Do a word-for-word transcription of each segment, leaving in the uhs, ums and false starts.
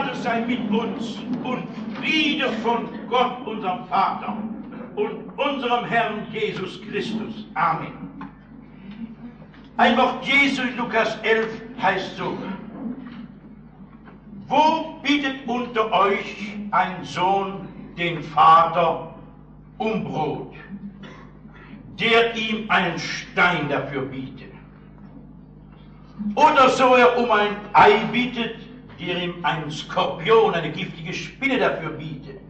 Gnade sei mit uns und Friede von Gott, unserem Vater und unserem Herrn Jesus Christus. Amen. Ein Wort Jesu in Lukas elf heißt so: Wo bittet unter euch ein Sohn den Vater um Brot, der ihm einen Stein dafür bietet? Oder so er um ein Ei bittet, der ihm einen Skorpion, eine giftige Spinne dafür bietet?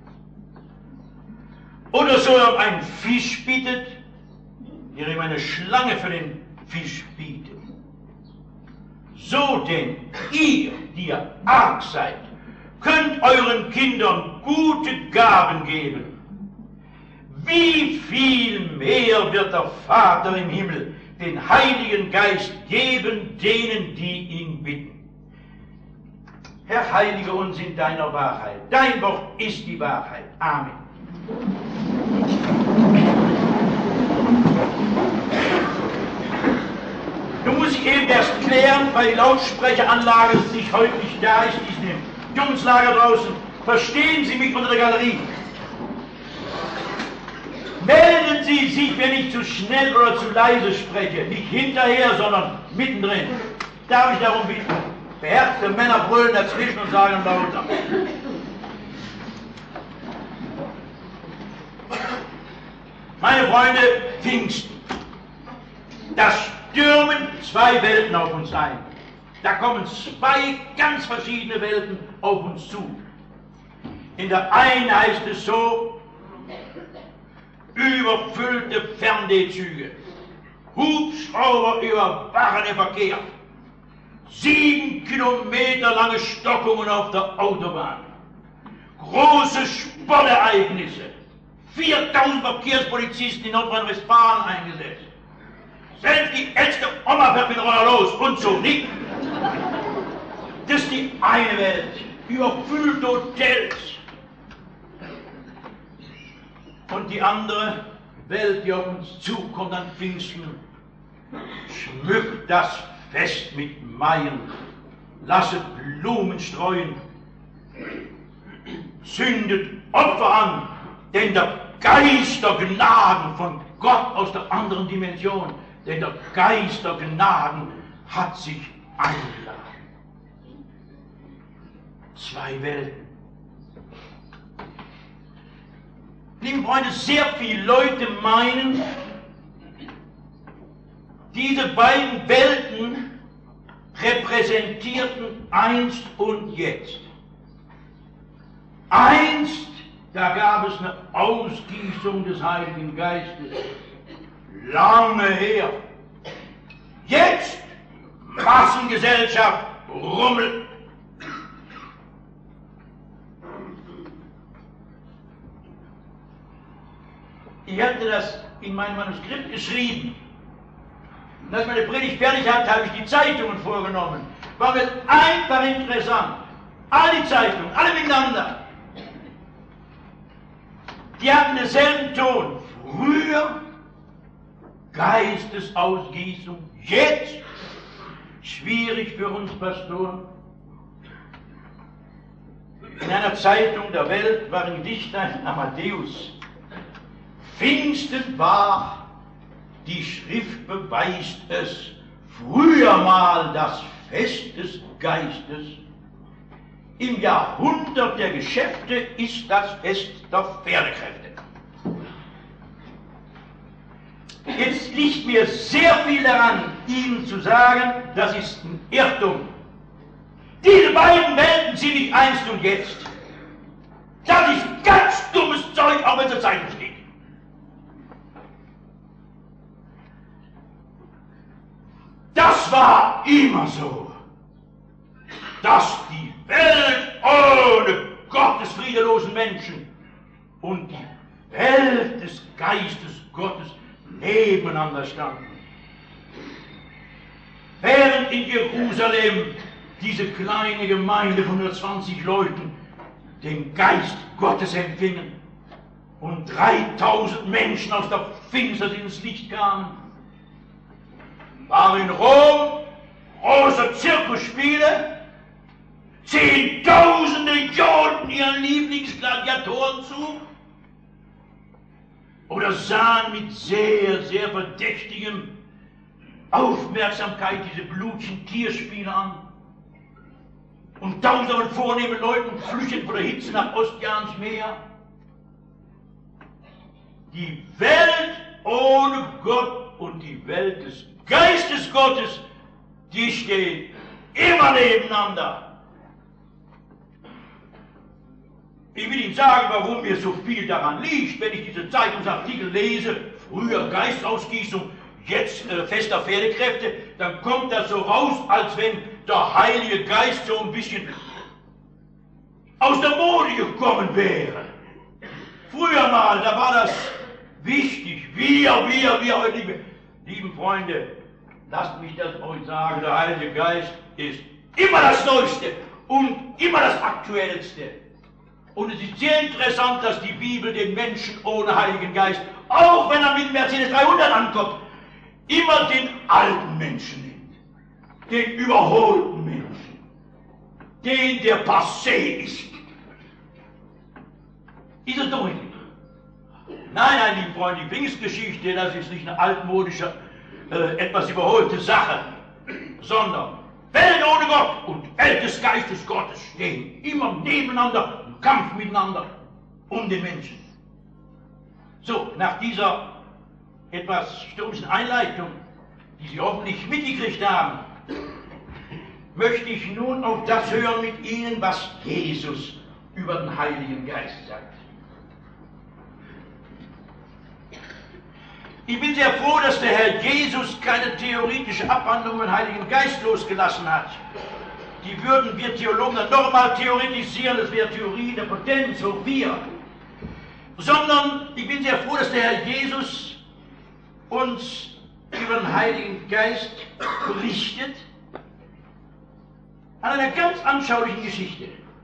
Oder so er um einen Fisch bittet, der ihm eine Schlange für den Fisch bietet? So denn, ihr, die ihr arg seid, könnt euren Kindern gute Gaben geben. Wie viel mehr wird der Vater im Himmel den Heiligen Geist geben denen, die ihn bitten? Herr, heilige uns in deiner Wahrheit. Dein Wort ist die Wahrheit. Amen. Du musst ich eben erst klären, weil die Lautsprecheranlage nicht heute nicht da ist, die ist im Jungslager draußen. Verstehen Sie mich unter der Galerie? Melden Sie sich, wenn ich zu schnell oder zu leise spreche. Nicht hinterher, sondern mittendrin. Darf ich darum bitten? Beherzte Männer brüllen dazwischen und sagen lauter. Meine Freunde, Pfingsten. Das stürmen zwei Welten auf uns ein. Da kommen zwei ganz verschiedene Welten auf uns zu. In der einen heißt es so: überfüllte Fernsehterzüge, Hubschrauber überwachen den Verkehr, sieben Kilometer lange Stockungen auf der Autobahn, große Sportereignisse, viertausend Verkehrspolizisten in Nordrhein-Westfalen eingesetzt. Selbst die älteste Oma fährt mit dem Roller los und so nicht. Das ist die eine Welt, überfüllte Hotels. Und die andere Welt, die auf uns zukommt an Pfingsten, schmückt das Fest mit Maien, lasset Blumen streuen, zündet Opfer an, denn der Geist der Gnaden von Gott aus der anderen Dimension, denn der Geist der Gnaden hat sich eingeladen. Zwei Welten. Liebe Freunde, sehr viele Leute meinen, diese beiden Welten repräsentierten einst und jetzt. Einst, da gab es eine Ausgießung des Heiligen Geistes. Lange her. Jetzt Massengesellschaft, Rummel. Ich hatte das in meinem Manuskript geschrieben. Und als meine Predigt fertig hatte, habe ich die Zeitungen vorgenommen. War mir einfach interessant. Alle Zeitungen, alle miteinander. Die hatten denselben Ton. Früher Geistesausgießung, jetzt schwierig für uns Pastoren. In einer Zeitung der Welt war ein Dichter, Amadeus. Pfingsten war, die Schrift beweist es, früher mal das Fest des Geistes. Im Jahrhundert der Geschäfte ist das Fest der Pferdekräfte. Jetzt liegt mir sehr viel daran, Ihnen zu sagen, das ist ein Irrtum. Diese beiden Welten sind nicht einst und jetzt. Das ist ganz dummes Zeug, auch wenn es in der Zeitung steht. Das war immer so, dass die Welt ohne Gottes friedelosen Menschen und die Welt des Geistes Gottes nebeneinander standen. Während in Jerusalem diese kleine Gemeinde von nur zwanzig Leuten den Geist Gottes empfingen und dreitausend Menschen aus der Finsternis ins Licht kamen, war in Rom große Zirkusspiele, Zehntausende Kriegsgladiatoren zu? Oder sahen mit sehr, sehr verdächtigem Aufmerksamkeit diese blutigen Tierspiele an? Und tausende von vornehmen Leuten flüchteten vor der Hitze nach Ozeans Meer? Die Welt ohne Gott und die Welt des Geistes Gottes, die stehen immer nebeneinander. Ich will Ihnen sagen, warum mir so viel daran liegt, wenn ich diese Zeitungsartikel lese, früher Geistausgießung, jetzt äh, fester Pferdekräfte, dann kommt das so raus, als wenn der Heilige Geist so ein bisschen aus der Mode gekommen wäre. Früher mal, da war das wichtig. Wir, wir, wir, heute liebe, lieben Freunde, lasst mich das euch sagen, der Heilige Geist ist immer das Neueste und immer das Aktuellste. Und es ist sehr interessant, dass die Bibel den Menschen ohne Heiligen Geist, auch wenn er mit Mercedes dreihundert ankommt, immer den alten Menschen nimmt, den überholten Menschen, den, der passé ist. Ist es deutlich? Nein, nein, liebe Freunde, die Pfingstgeschichte, das ist nicht eine altmodische, äh, etwas überholte Sache, sondern Welt ohne Gott und Welt des Geistes Gottes stehen immer nebeneinander im Kampf miteinander um den Menschen. So, nach dieser etwas stürmischen Einleitung, die Sie hoffentlich mitgekriegt haben, möchte ich nun auf das hören mit Ihnen, was Jesus über den Heiligen Geist sagt. Ich bin sehr froh, dass der Herr Jesus keine theoretische Abhandlung über den Heiligen Geist losgelassen hat. Die würden wir Theologen dann nochmal theoretisieren, das wäre Theorie der Potenz, so wir. Sondern ich bin sehr froh, dass der Herr Jesus uns über den Heiligen Geist berichtet, an einer ganz anschaulichen Geschichte.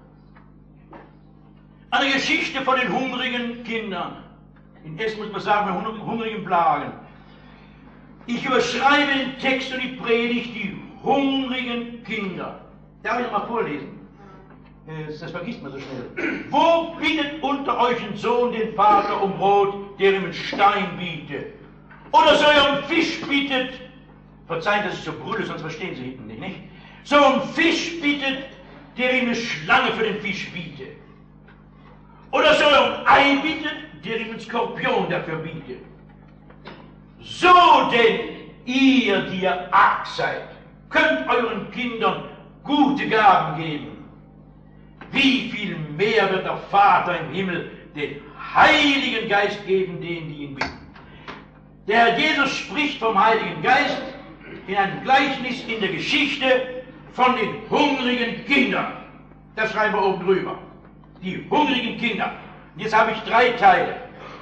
Eine Geschichte von den hungrigen Kindern. In Essen muss man sagen, mit hungrigen Plagen. Ich überschreibe den Text und die Predigt, die hungrigen Kinder. Darf ich mal vorlesen? Das vergisst man so schnell. Wo bittet unter euch ein Sohn den Vater um Brot, der ihm einen Stein bietet? Oder so er um Fisch bittet? Verzeihen, dass ich so brülle, sonst verstehen Sie hinten nicht, nicht? So um Fisch bittet, der ihm eine Schlange für den Fisch bietet. Oder so er um Ei bittet, der ihm einen Skorpion dafür bietet. So denn, ihr, die ihr arg seid, könnt euren Kindern gute Gaben geben. Wie viel mehr wird der Vater im Himmel den Heiligen Geist geben, denen, die ihn bitten. Der Herr Jesus spricht vom Heiligen Geist in einem Gleichnis in der Geschichte von den hungrigen Kindern. Das schreiben wir oben drüber. Die hungrigen Kinder. Und jetzt habe ich drei Teile.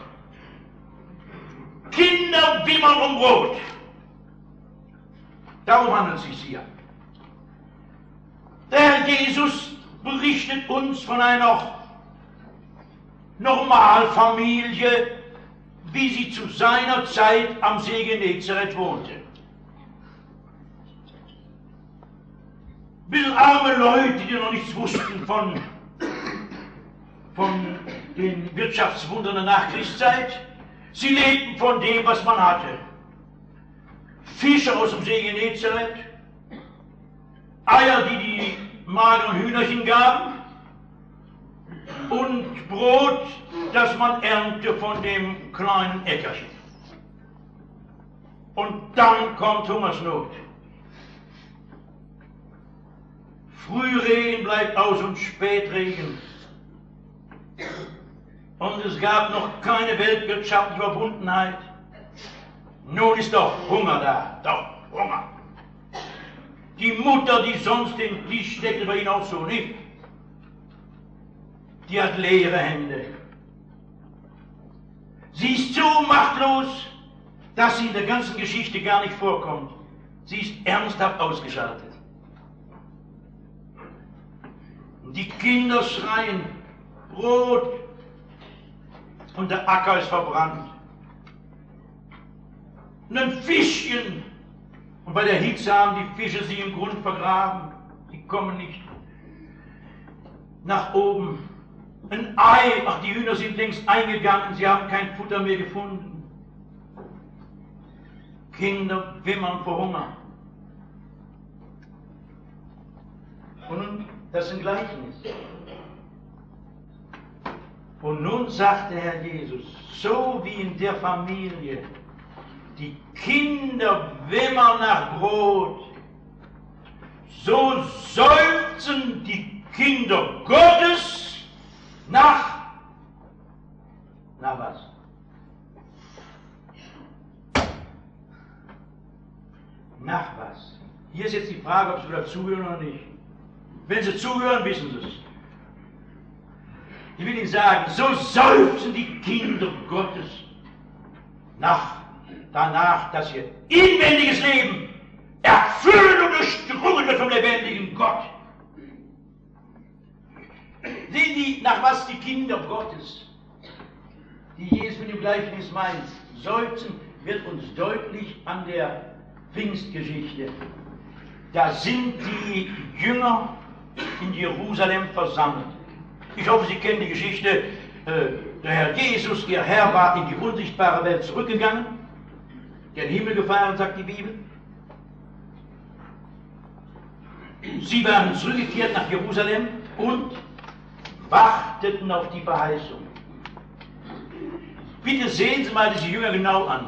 Kinder wimmern um Brot. Darum handelt es sich hier. Der Herr Jesus berichtet uns von einer Normalfamilie, wie sie zu seiner Zeit am See Genezareth wohnte. Bisschen arme Leute, die noch nichts wussten von, von den Wirtschaftswundern der Nachkriegszeit. Sie lebten von dem, was man hatte. Fische aus dem See Genezareth, Eier, die die mageren Hühnerchen gaben, und Brot, das man ernte von dem kleinen Äckerchen. Und dann kommt Hungersnot. Frühregen bleibt aus und Spätregen. Und es gab noch keine weltwirtschaftliche Verbundenheit. Nun ist doch Hunger da, doch Hunger. Die Mutter, die sonst den Tisch deckte, bei Ihnen auch so nicht. Die hat leere Hände. Sie ist so machtlos, dass sie in der ganzen Geschichte gar nicht vorkommt. Sie ist ernsthaft ausgeschaltet. Und die Kinder schreien, Brot, und der Acker ist verbrannt. Und ein Fischchen, und bei der Hitze haben die Fische sie im Grund vergraben. Die kommen nicht nach oben. Ein Ei, ach, die Hühner sind längst eingegangen, sie haben kein Futter mehr gefunden. Kinder wimmern vor Hunger. Und nun, das ist ein Gleichnis. Und nun sagt der Herr Jesus, so wie in der Familie die Kinder wimmern nach Brot, so seufzen die Kinder Gottes nach, nach was? Nach was? Hier ist jetzt die Frage, ob Sie wieder zuhören oder nicht. Wenn Sie zuhören, wissen Sie es. Ich will Ihnen sagen, so seufzen die Kinder Gottes nach, danach, dass ihr inwendiges Leben erfüllt und durchdrungen wird vom lebendigen Gott. Sehen Sie, nach was die Kinder Gottes, die Jesus mit dem Gleichnis meint, seufzen, wird uns deutlich an der Pfingstgeschichte. Da sind die Jünger in Jerusalem versammelt. Ich hoffe, Sie kennen die Geschichte. Äh, der Herr Jesus, Ihr Herr, war in die unsichtbare Welt zurückgegangen, gen Himmel gefahren, sagt die Bibel. Sie waren zurückgekehrt nach Jerusalem und warteten auf die Verheißung. Bitte sehen Sie mal diese Jünger genau an.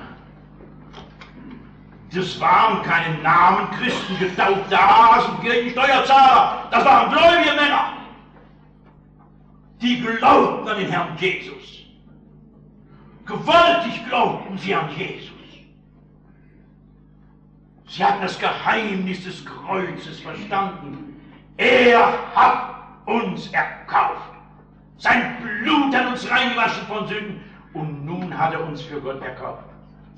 Das waren keine Namen Christen, getaufte Hasen, Kirchensteuerzahler. Das waren gläubige Männer. Die glaubten an den Herrn Jesus. Gewaltig glaubten sie an Jesus. Sie hatten das Geheimnis des Kreuzes verstanden. Er hat uns erkauft. Sein Blut hat uns reingewaschen von Sünden und nun hat er uns für Gott erkauft.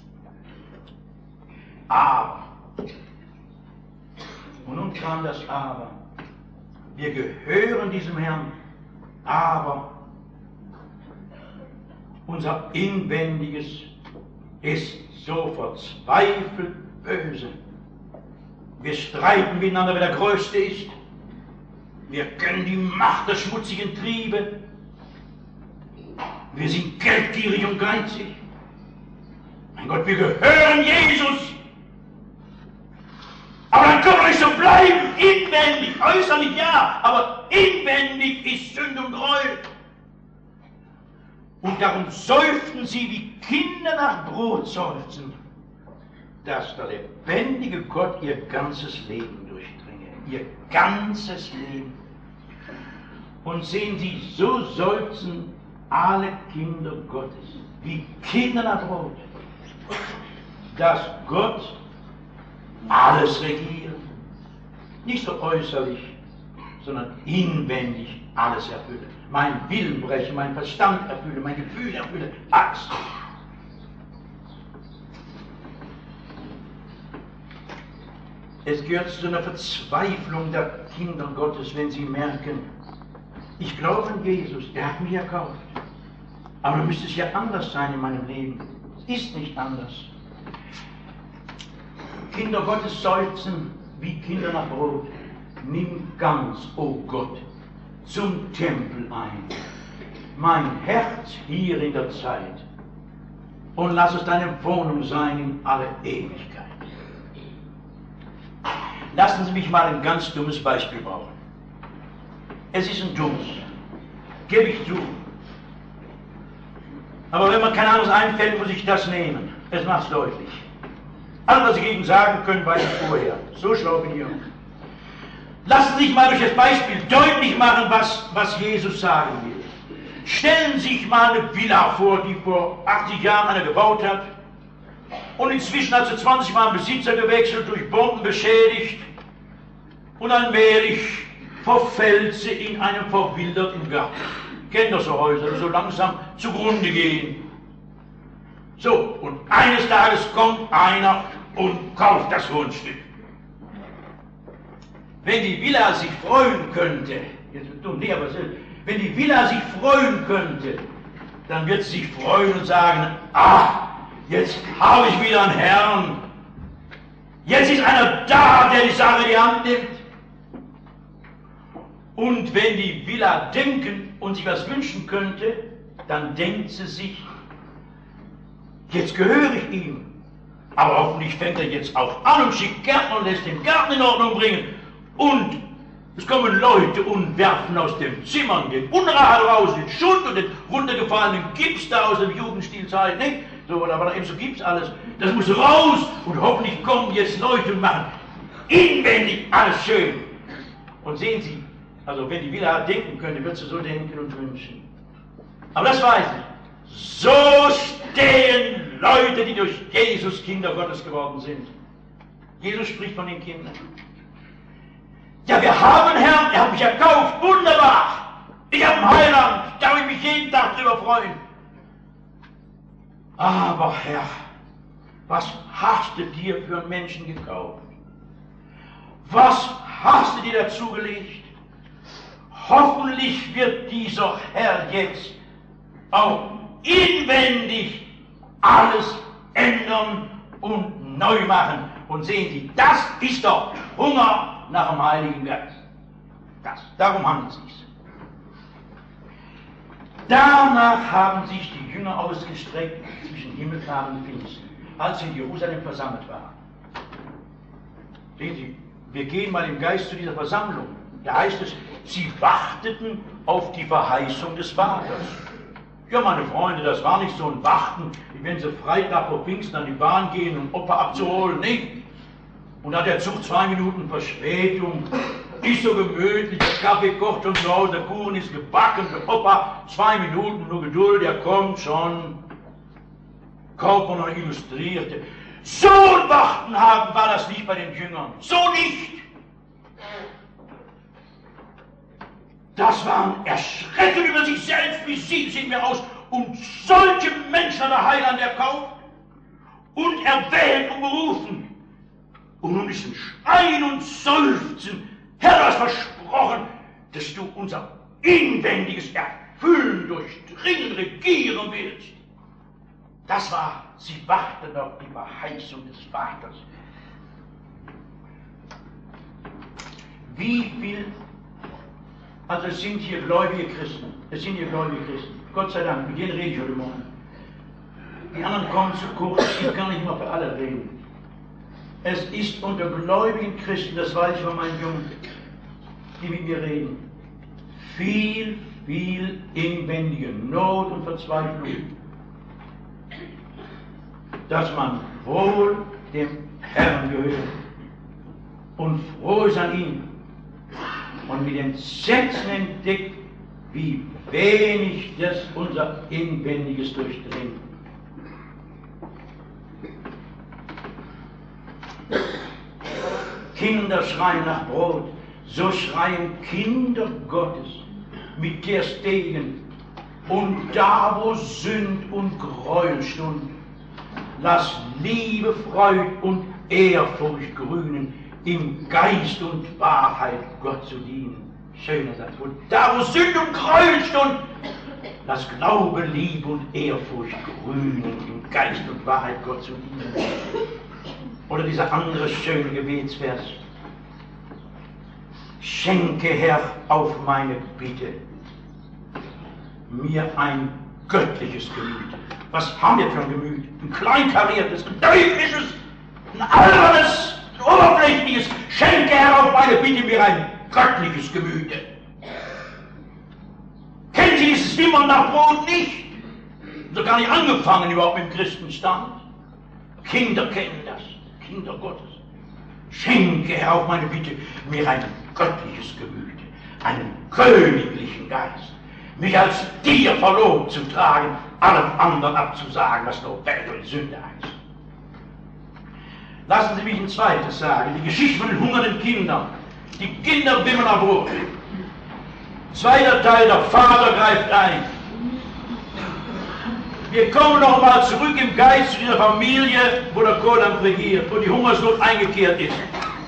Aber, und nun kam das Aber, wir gehören diesem Herrn, aber unser Inwendiges ist so verzweifelt böse. Wir streiten miteinander, wer der Größte ist. Wir kennen die Macht der schmutzigen Triebe. Wir sind geldgierig und geizig. Mein Gott, wir gehören Jesus. Aber dann können wir nicht so bleiben, inwendig, äußerlich ja, aber inwendig ist Sünde und Gräuel. Und darum seufzen sie, wie Kinder nach Brot seufzen, dass der lebendige Gott ihr ganzes Leben durchdringe, ihr ganzes Leben. Und sehen Sie, so seufzen alle Kinder Gottes, wie Kinder nach Brot, dass Gott alles regiert, nicht so äußerlich, sondern inwendig alles erfülle. Mein Willen breche, mein Verstand erfülle, mein Gefühl erfülle, alles. Es gehört zu einer Verzweiflung der Kinder Gottes, wenn sie merken, ich glaube an Jesus, er hat mich erkauft. Aber dann müsste es ja anders sein in meinem Leben. Es ist nicht anders. Kinder Gottes seufzen wie Kinder nach Brot. Nimm ganz, o oh Gott, zum Tempel ein, mein Herz hier in der Zeit, und lass es deine Wohnung sein in alle Ewigkeit. Lassen Sie mich mal ein ganz dummes Beispiel brauchen. Es ist ein dummes, gebe ich zu. Aber wenn mir kein anderes einfällt, muss ich das nehmen. Es macht es deutlich. Alles, was Sie gegen sagen können, weiß ich vorher. So schlau bin ich auch. Lassen Sie sich mal durch das Beispiel deutlich machen, was, was Jesus sagen will. Stellen Sie sich mal eine Villa vor, die vor achtzig Jahren einer gebaut hat und inzwischen hat sie zwanzig Mal Besitzer gewechselt, durch Bomben beschädigt und allmählich verfällt sie in einem verwilderten Garten. Kennt doch so Häuser, die so langsam zugrunde gehen. So, und eines Tages kommt einer und kauft das Grundstück. Wenn die Villa sich freuen könnte, jetzt wird dumm, nee, aber wenn die Villa sich freuen könnte, dann wird sie sich freuen und sagen, ah, jetzt habe ich wieder einen Herrn. Jetzt ist einer da, der die Sache in die Hand nimmt. Und wenn die Villa denken und sich was wünschen könnte, dann denkt sie sich, jetzt gehöre ich ihm. Aber hoffentlich fängt er jetzt auch an und schickt Gärtner und lässt den Garten in Ordnung bringen. Und es kommen Leute und werfen aus den Zimmern den Unrat raus, den Schutt und den runtergefallenen Gips da aus dem Jugendstilzeit, nicht? So, da war da eben so Gips alles. Das muss raus und hoffentlich kommen jetzt Leute und machen inwendig alles schön. Und sehen Sie, also wenn die Villa denken könnte, wird sie so denken und wünschen. Aber das weiß ich. So stehen Leute, die durch Jesus Kinder Gottes geworden sind. Jesus spricht von den Kindern. Ja, wir haben Herrn, er hat mich erkauft, wunderbar. Ich habe einen Heiland, da darf ich mich jeden Tag drüber freuen. Aber Herr, was hast du dir für einen Menschen gekauft? Was hast du dir dazu gelegt? Hoffentlich wird dieser Herr jetzt auch inwendig alles ändern und neu machen. Und sehen Sie, das ist doch Hunger nach dem Heiligen Geist. Das, darum handelt es sich. Danach haben sich die Jünger ausgestreckt zwischen Himmelfahrt und Pfingsten, als sie in Jerusalem versammelt waren. Sehen Sie, wir gehen mal im Geist zu dieser Versammlung. Da heißt es, sie warteten auf die Verheißung des Vaters. Ja, meine Freunde, das war nicht so ein Warten, wie wenn sie Freitag vor Pfingsten an die Bahn gehen, um Opa abzuholen, nicht? Und hat der Zug zwei Minuten Verspätung, ist so gemütlich, der Kaffee kocht schon zu Hause, der Kuchen ist gebacken, der Opa, zwei Minuten, nur Geduld, der kommt schon. Kaufmann und Illustrierte. So ein Warten haben war das nicht bei den Jüngern, so nicht. Das waren Erschrecken über sich selbst, wie sie sehen wir aus. Und solche Menschen hat der Heiland erkauft und erwählt und berufen. Und nun ist ein Schreien und Seufzen. Herr, du hast versprochen, dass du unser inwendiges Erfüllen, Durchdringen, regieren willst. Das war, sie warten auf die Verheißung des Vaters. Wie viel, also es sind hier gläubige Christen, es sind hier gläubige Christen, Gott sei Dank, mit denen rede ich heute Morgen. Die anderen kommen zu kurz, ich kann nicht mal für alle reden. Es ist unter gläubigen Christen, das weiß ich von meinen Jungen, die mit mir reden, viel, viel inwendige Not und Verzweiflung, dass man wohl dem Herrn gehört und froh ist an ihm und mit Entsetzen entdeckt, wie wenig das unser Inwendiges durchdringt. Kinder schreien nach Brot, so schreien Kinder Gottes mit der Stegen. Und da, wo Sünd und Gräuel stund, lass Liebe, Freud und Ehrfurcht grünen, im Geist und Wahrheit Gott zu dienen. Schöner Satz. Und da, wo Sünd und Gräuel stund, lass Glaube, Liebe und Ehrfurcht grünen, im Geist und Wahrheit Gott zu dienen. Oder dieser andere schöne Gebetsvers. Schenke, Herr, auf meine Bitte mir ein göttliches Gemüt. Was haben wir für ein Gemüt? Ein kleinkariertes, ein teuflisches, ein albernes, ein oberflächliches. Schenke, Herr, auf meine Bitte mir ein göttliches Gemüt. Kennen Sie dieses Wimmern nach Brot nicht? So gar nicht angefangen überhaupt mit dem Christenstand. Kinder kennen das. Kinder Gottes, schenke, Herr, auf meine Bitte, mir ein göttliches Gemüt, einen königlichen Geist, mich als dir verlobt zu tragen, allem anderen abzusagen, was nur Welt und Sünde heißt. Lassen Sie mich ein zweites sagen, die Geschichte von den hungernden Kindern. Die Kinder wimmern nach Brot. Zweiter Teil, der Vater greift ein. Wir kommen noch mal zurück im Geist zu dieser Familie, wo der Kohldampf regiert, wo die Hungersnot eingekehrt ist.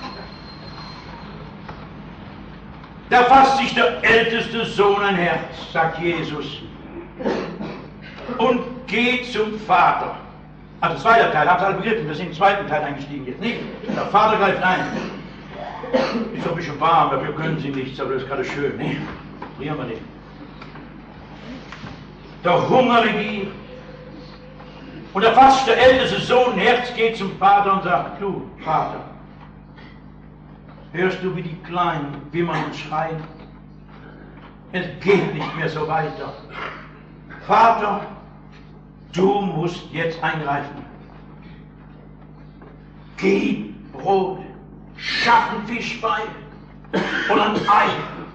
Da fasst sich der älteste Sohn ein Herz, sagt Jesus, und geht zum Vater. Also zweiter Teil, habt ihr alle begriffen, wir sind im zweiten Teil eingestiegen jetzt, nicht? Der Vater greift ein. Ist ein bisschen warm, dafür können Sie nichts, aber das ist gerade schön, ne? Frieren wir nicht. Der Hunger regiert. Und da fasst der älteste Sohn Herz, geht zum Vater und sagt, du, Vater, hörst du, wie die Kleinen wimmern und schreien? Es geht nicht mehr so weiter. Vater, du musst jetzt eingreifen. Gib Brot, schaff einen Fisch bei und ein Ei.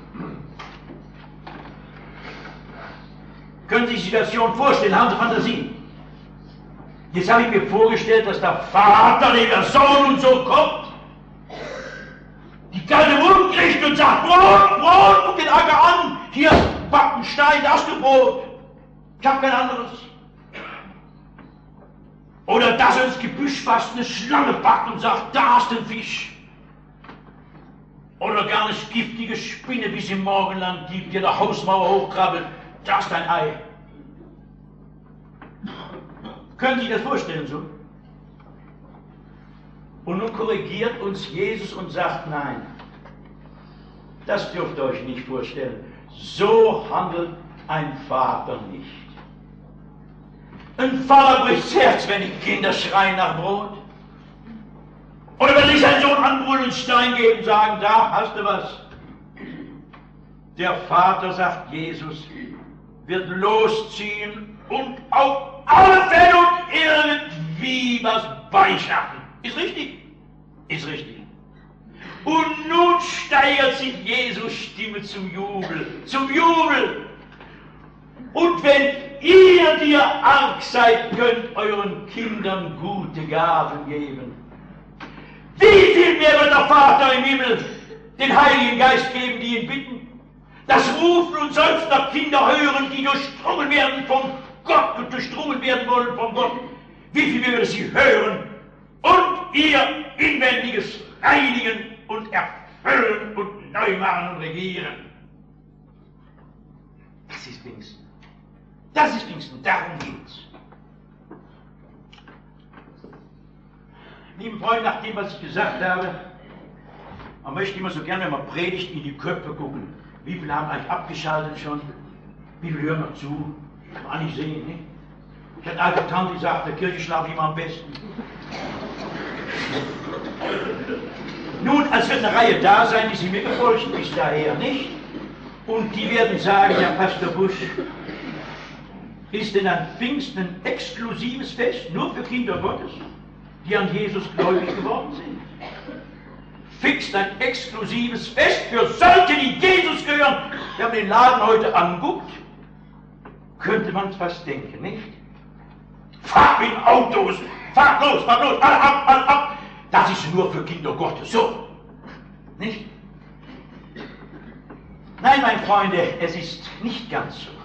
Können Sie sich die Situation vorstellen? Haben Sie Fantasie? Jetzt habe ich mir vorgestellt, dass der Vater, der Sohn und so kommt, die kalte Mund kriegt und sagt, Brot, Brot, guck den Acker an, hier, back einen Stein, da hast du Brot. Ich hab kein anderes. Oder dass er ins Gebüsch fast eine Schlange packt und sagt, da hast du einen Fisch. Oder gar eine giftige Spinne, wie es im Morgenland gibt, die der Hausmauer hochkrabbelt, da ist ein Ei. Können Sie sich das vorstellen so? Und nun korrigiert uns Jesus und sagt, nein, das dürft ihr euch nicht vorstellen. So handelt ein Vater nicht. Ein Vater bricht das Herz, wenn die Kinder schreien nach Brot. Oder wenn sich sein Sohn anbrüllen und Stein geben und sagen, da hast du was. Der Vater, sagt Jesus, wird losziehen und auf alle Fälle und irgendwie was beischaffen. Ist richtig? Ist richtig. Und nun steigert sich Jesus Stimme zum Jubel, zum Jubel. Und wenn ihr, die ihr arg seid, könnt euren Kindern gute Gaben geben, wie viel mehr wird der Vater im Himmel den Heiligen Geist geben, die ihn bitten? Das Rufen und Seufzen der Kinder hören, die durchdrungen werden von Gott und durchdrungen werden wollen von Gott. Wie viel mehr wird sie hören und ihr inwendiges reinigen und erfüllen und neu machen und regieren. Das ist Pfingsten. Das ist Pfingsten, darum geht's. Lieben Freunde, nach dem, was ich gesagt habe, man möchte immer so gerne, wenn man predigt, in die Köpfe gucken. Wie viele haben eigentlich abgeschaltet schon? Wie viele hören noch zu? Kann man nicht sehen, nicht? Ich hatte eine alte Tante, die sagte, der Kirche schlafe ich immer am besten. Nun, es wird eine Reihe da sein, die sind mir gefolgt, bis daher nicht. Und die werden sagen, ja, Pastor Busch, ist denn ein Pfingsten ein exklusives Fest, nur für Kinder Gottes, die an Jesus gläubig geworden sind? Fix ein exklusives Fest für solche, die Jesus gehören. Wir haben den Laden heute angeguckt. Könnte man es fast denken, nicht? Fahrt mit Autos, fahrt los, fahrt los, alle ab, alle ab. Das ist nur für Kinder Gottes, so. Nicht? Nein, meine Freunde, es ist nicht ganz so.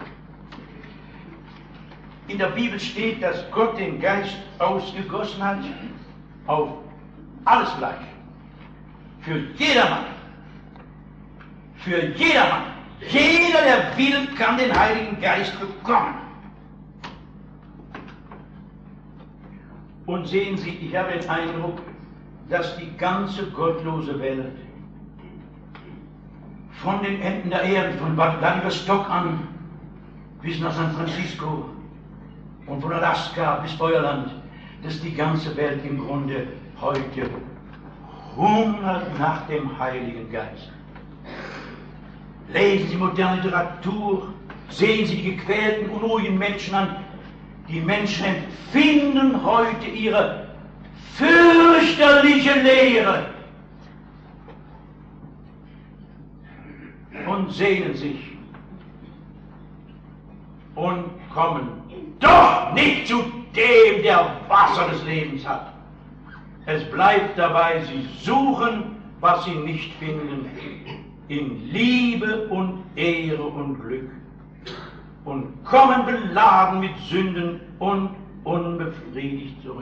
In der Bibel steht, dass Gott den Geist ausgegossen hat auf alles Fleisch. Für jedermann. Für jedermann. Jeder, der will, kann den Heiligen Geist bekommen. Und sehen Sie, ich habe den Eindruck, dass die ganze gottlose Welt von den Enden der Erde, von Vladivostok an bis nach San Francisco und von Alaska bis Feuerland, dass die ganze Welt im Grunde heute hungert nach dem Heiligen Geist. Lesen Sie moderne Literatur, sehen Sie die gequälten, unruhigen Menschen an. Die Menschen empfinden heute ihre fürchterliche Leere und sehnen sich und kommen doch nicht zu dem, der Wasser des Lebens hat. Es bleibt dabei, sie suchen, was sie nicht finden, in Liebe und Ehre und Glück und kommen beladen mit Sünden und unbefriedigt zurück.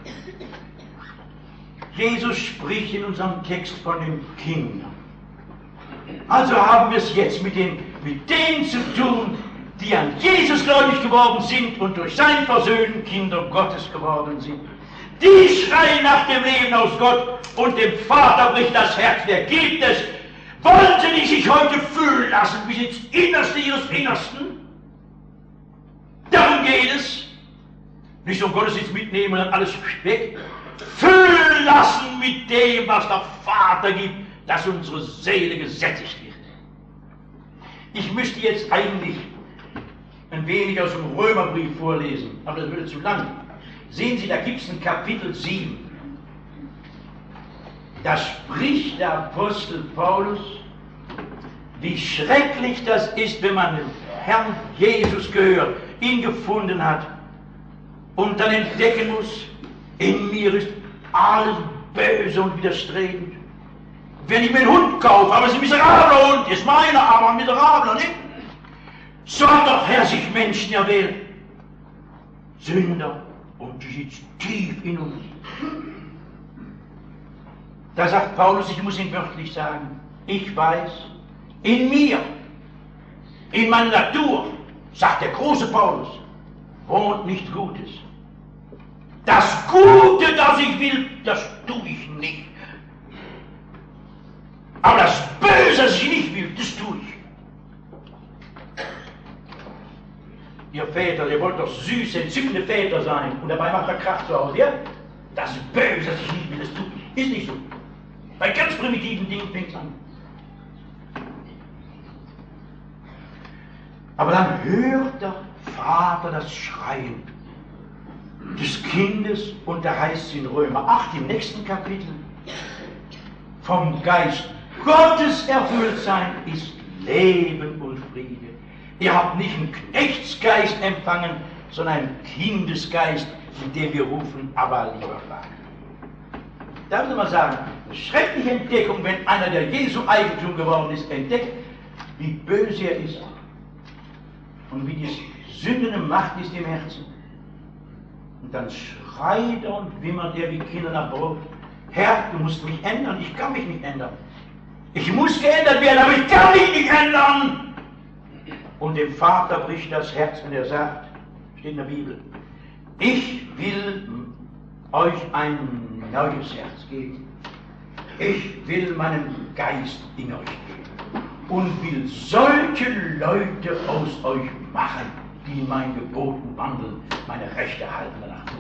Jesus spricht in unserem Text von den Kindern. Also haben wir es jetzt mit, den, mit denen zu tun, die an Jesus gläubig geworden sind und durch sein Versöhnen Kinder Gottes geworden sind. Die schreien nach dem Leben aus Gott und dem Vater bricht das Herz. Wer gibt es? Wollen Sie nicht sich heute fühlen lassen bis ins Innerste Ihres Innersten? Darum geht es. Nicht um Gottesdienst mitnehmen und dann alles weg. Füllen lassen mit dem, was der Vater gibt, dass unsere Seele gesättigt wird. Ich müsste jetzt eigentlich ein wenig aus dem Römerbrief vorlesen, aber das würde zu lang. Sehen Sie, da gibt es ein Kapitel sieben. Da spricht der Apostel Paulus, wie schrecklich das ist, wenn man den Herrn Jesus gehört, ihn gefunden hat und dann entdecken muss, in mir ist alles böse und widerstrebend. Wenn ich mir einen Hund kaufe, aber es ist ein miserabler Hund, ist meiner, aber ein miserabler, nicht? So hat doch Herr sich Menschen erwählt. Sünder, und die sitzt tief in uns. Da sagt Paulus, ich muss ihn wörtlich sagen, ich weiß, in mir, in meiner Natur, sagt der große Paulus, wohnt nichts Gutes. Das Gute, das ich will, das tue ich nicht. Aber das Böse, das ich nicht will, das tue ich. Ihr Väter, ihr wollt doch süße, entzückende Väter sein. Und dabei macht er Krach zu Hause, ja? Das Böse, das ich nicht will, das tue ich. Ist nicht so. Bei ganz primitiven Dingen fängt es an. Aber dann hört der Vater das Schreien des Kindes und da heißt es in Römer acht im nächsten Kapitel, vom Geist Gottes erfüllt sein ist Leben und Friede. Ihr habt nicht einen Knechtsgeist empfangen, sondern einen Kindesgeist, mit dem wir rufen, aber lieber Vater. Darf ich mal sagen, eine schreckliche Entdeckung, wenn einer, der Jesu Eigentum geworden ist, entdeckt, wie böse er ist und wie die sündende Macht ist im Herzen. Und dann schreit er und wimmert er wie Kinder nach Brot. Herr, du musst mich ändern, ich kann mich nicht ändern. Ich muss geändert werden, aber ich kann mich nicht ändern. Und dem Vater bricht das Herz, wenn er sagt, steht in der Bibel, ich will euch ein neues Herz geben. Ich will meinen Geist in euch geben und will solche Leute aus euch machen, die in meinen Geboten wandeln, meine Rechte halten danach tun.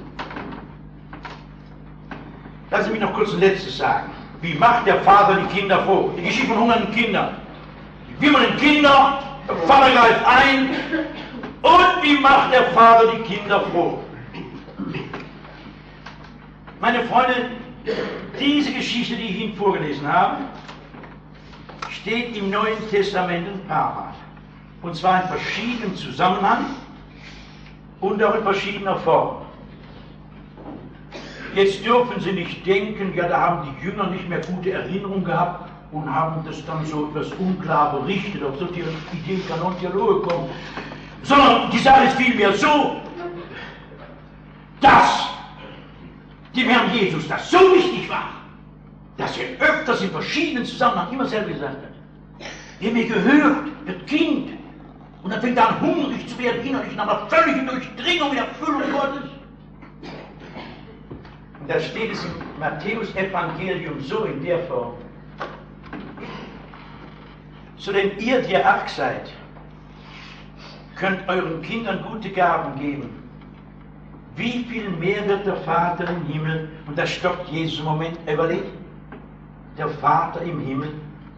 Lassen Sie mich noch kurz ein letztes sagen. Wie macht der Vater die Kinder froh? Die Geschichte von hungernden Kindern. Die wimmernden Kinder, der Vater greift ein. Und wie macht der Vater die Kinder froh? Meine Freunde, diese Geschichte, die ich Ihnen vorgelesen habe, steht im Neuen Testament ein paar Mal. Und zwar in verschiedenem Zusammenhang und auch in verschiedener Form. Jetzt dürfen Sie nicht denken, ja, da haben die Jünger nicht mehr gute Erinnerungen gehabt und haben das dann so etwas unklar berichtet, auf so Ideen kann und Dialoge kommen. Sondern die Sache ist vielmehr so, dass dem Herrn Jesus das so wichtig war, dass er öfters in verschiedenen Zusammenhängen immer selber gesagt hat, wer mir gehört, wird Kind. Und dann fängt er an, hungrig zu werden, innerlich nach einer völligen Durchdringung in Erfüllung Gottes. Und da steht es im Matthäus-Evangelium so in der Form. So denn ihr, die ihr arg seid, könnt euren Kindern gute Gaben geben. Wie viel mehr wird der Vater im Himmel, und da stoppt Jesus im Moment, überlegt, der Vater im Himmel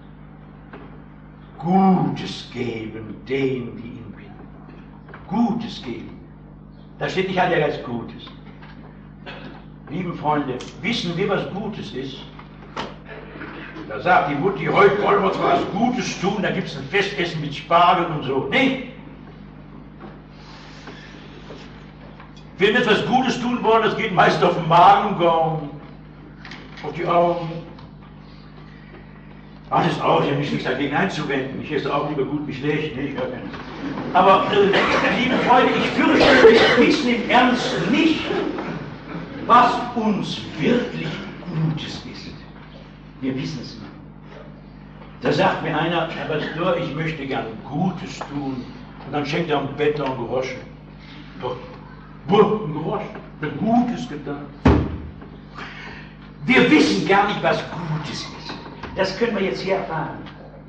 Gutes geben denen, die ihn bitten. Gutes geben. Da steht nicht Heiliger Geist Gutes. Lieben Freunde, wissen wir, was Gutes ist? Da sagt die Mutti, heute wollen wir zwar was Gutes tun, da gibt es ein Festessen mit Spargel und so. Nee. Wenn wir etwas Gutes tun wollen, das geht meist auf den Magengaum, auf die Augen. Ach, das ist auch, ich habe nichts dagegen einzuwenden. Ich esse auch lieber gut wie schlecht. Nee, ich höre keinen. Aber, äh, liebe Freunde, ich fürchte, wir wissen im Ernst nicht, was uns wirklich Gutes ist. Wir wissen es nicht. Da sagt mir einer, Herr Pastor, ich möchte gern Gutes tun. Und dann schenkt er am Bettler einen Groschen. Doch, ein Groschen, wird Gutes getan. Wir wissen gar nicht, was Gutes ist. Das können wir jetzt hier erfahren.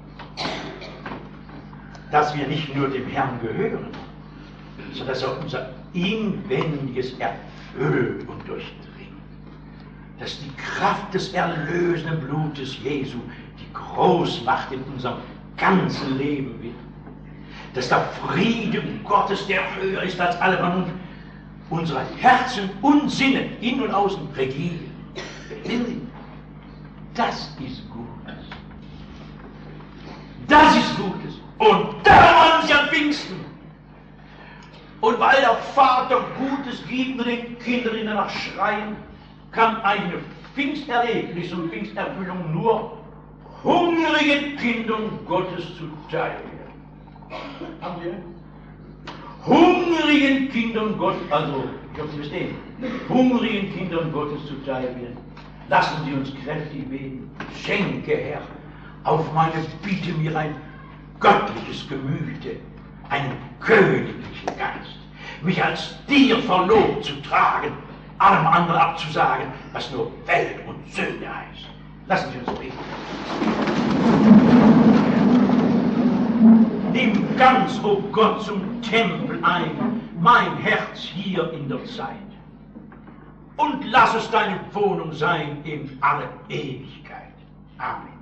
Dass wir nicht nur dem Herrn gehören, sondern dass er unser Inwendiges erfüllt und durchdringt. Dass die Kraft des erlösenden Blutes Jesu die Großmacht in unserem ganzen Leben wird. Dass der Friede Gottes, der höher ist als alle Vernunft, unsere Herzen und Sinne, innen und außen, regieren. Das ist Gutes. Das ist Gutes. Und da waren sie an Pfingsten. Und weil der Vater Gutes gibt und den Kindern danach schreien, kann eine Pfingsterlebnis und Pfingsterfüllung nur hungrigen Kindern Gottes zuteil werden. Haben Sie? Hungrigen Kindern Gottes, also, ich hoffe, Sie verstehen, hungrigen Kindern Gottes zuteil werden. Lassen Sie uns kräftig beten. Schenke, Herr, auf meine Bitte mir ein göttliches Gemüte, einen königlichen Geist, mich als dir verlobt zu tragen, allem anderen abzusagen, was nur Welt und Sünde heißt. Lassen Sie uns beten. Nimm ganz, o oh Gott, zum Tempel ein, mein Herz hier in der Zeit. Und lass es deine Wohnung sein in alle Ewigkeit. Amen.